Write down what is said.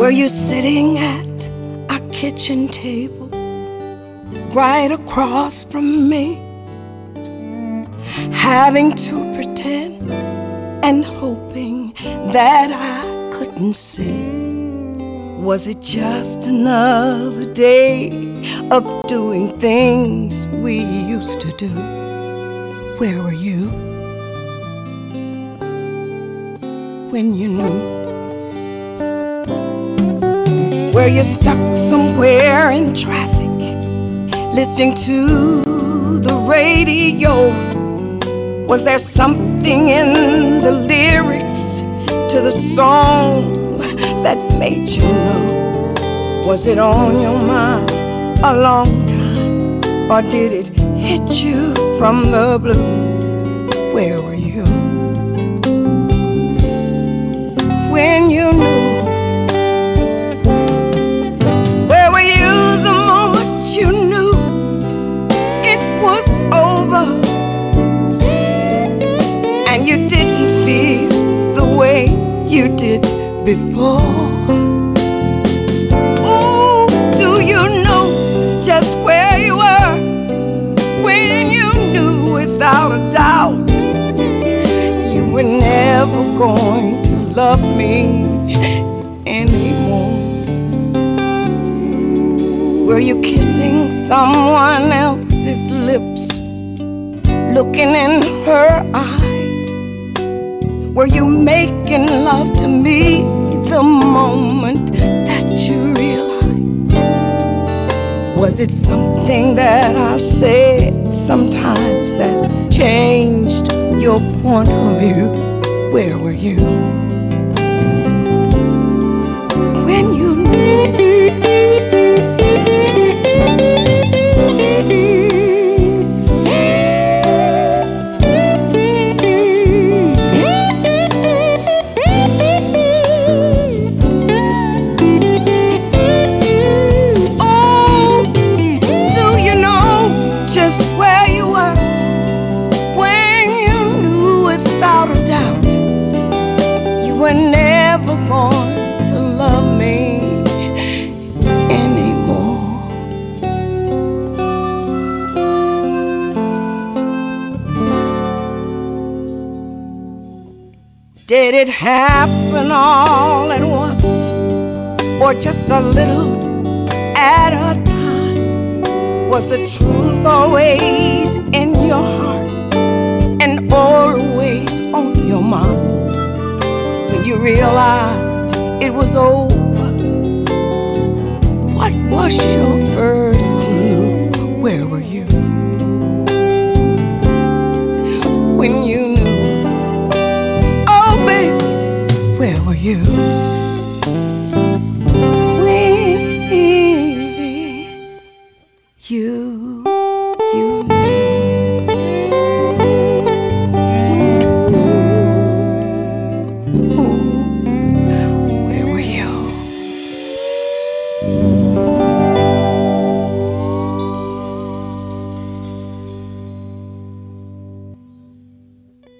Were you sitting at our kitchen table right across from me, having to pretend and hoping that I couldn't see? Was it just another day of doing things we used to do? Where were you when you knew? Were you stuck somewhere in traffic, listening to the radio? Was there something in the lyrics to the song that made you know? Was it on your mind a long time, or did it hit you from the blue? Where were you when you knew? Where were you the moment you knew it was over, and you didn't feel the way you did before? Oh, do you know just where you were when you knew without a doubt you were never going to love me anymore? Were you kissing someone else's lips, looking in her eyes? Were you making love to me the moment that you realized? Was it something that I said sometimes that changed your point of view? Where were you when you knew? We're never going to love me anymore. Did it happen all at once, or just a little at a time? Was the truth always in your heart and always on your mind? When you realized it was over, what was your first clue? Where were you when you knew? Oh, baby, where were you when you knew? Ooh.